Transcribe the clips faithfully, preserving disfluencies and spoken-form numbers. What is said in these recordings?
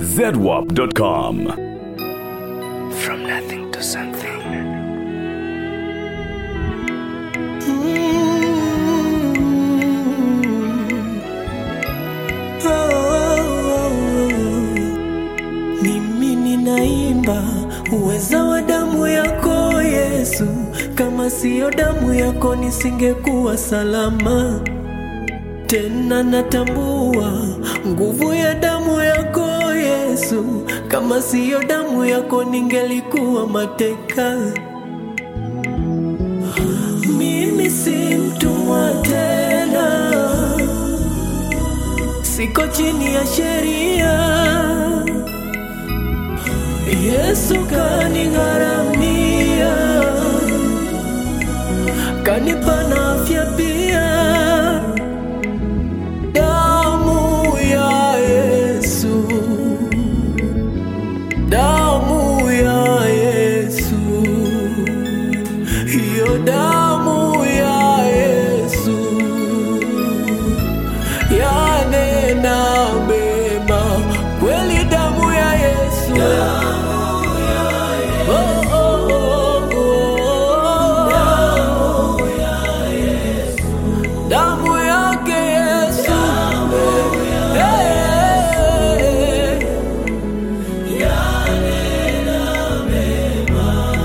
zedwap dot com. From nothing to something. Mm-hmm. Oh, oh, oh. Mimi ninaimba uweza wa damu yako Yesu, kama siyo damu yako nisingekuwa salama. Tena natambua nguvu ya damu yako Yesu, kama siyo damu yako ningelikuwa mateka. Mimi si mtumwa tena, siko chini ya sheria. Yesu kanigharamia, kanipa na afya pia. Damu ya Yesu, damu ya Yesu, hiyo damu ya Yesu yanena mema kweli. Damu ya Yesu, damu ya Yesu, oh, oh, oh, oh. Damu ya Yesu, damu yake Yesu, damu ya Yesu yanena mema.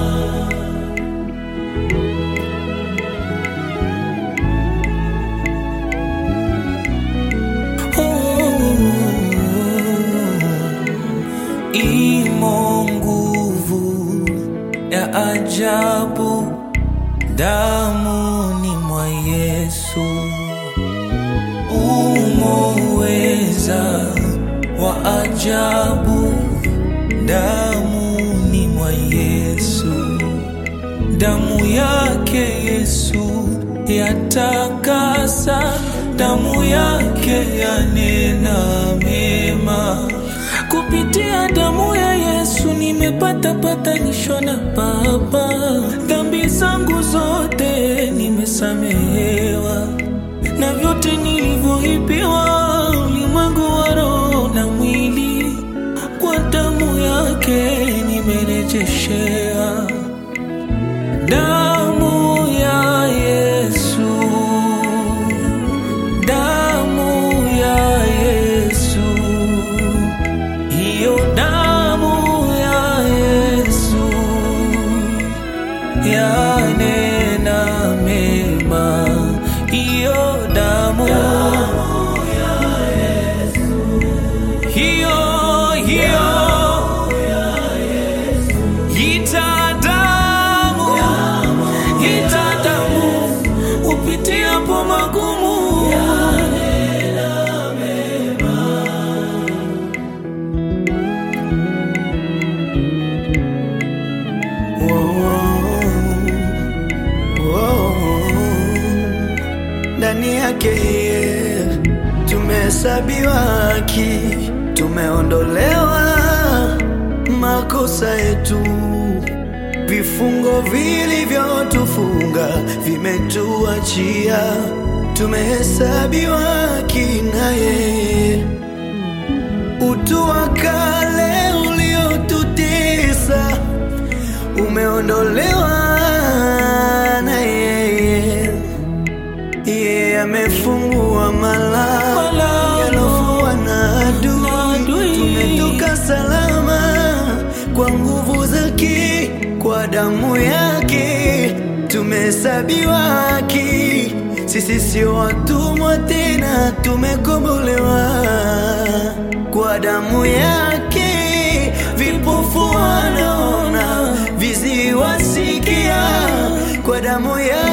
Imo nguvu ya ajabu damuni mwa Yesu, umo uweza wa ajabu damuni mwa Yesu. Damu yake Yesu yatakasa, damu yake yanena mema. Kupitia damu ya Yesu nimepata patanisho na Baba. Dhambi zangu zote nimesamehewa, na vyote nilivyoibiwa ulimwengu wa roho na mwili, kwa damu yake nimerejeshea. Damu ya Yesu, damu ya Yesu, hiyo damu ya Yesu yanena mema. Hiyo damu, damu ya Yesu, hiyo hiyo ya Yesu, itadamu, itadamu upitiapo magumu yanena mema. Ndani yake tumehesabiwa haki, tumeondolewa makosa yetu. Vifungo vilivyotufunga vimetuachia, tumehesabiwa haki naye. Utu wa kale uliotutesa umeondolewa na yeye. Yeye amefungua malaa yalofungwa na adui. Tumetoka salama kwa nguvu zake, kwa damu yake tumehesabiwa haki. Sisi sio watumwa tena, tumekombolewa kwa damu yake. Vipofu wanaona, viziwi wasikia, kwa damu yake